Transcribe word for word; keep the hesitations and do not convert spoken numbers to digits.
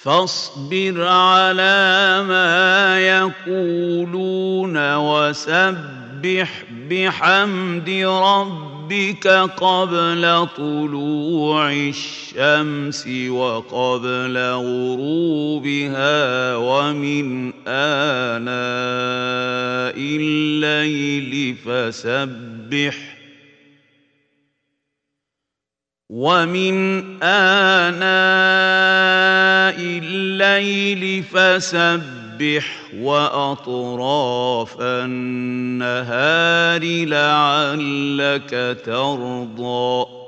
فاصبر على ما يقولون وسبح بحمد ربك قبل طلوع الشمس وقبل غروبها ومن آناء الليل فسبح ومن آناء الليل فسبح وأطراف النهار لعلك ترضى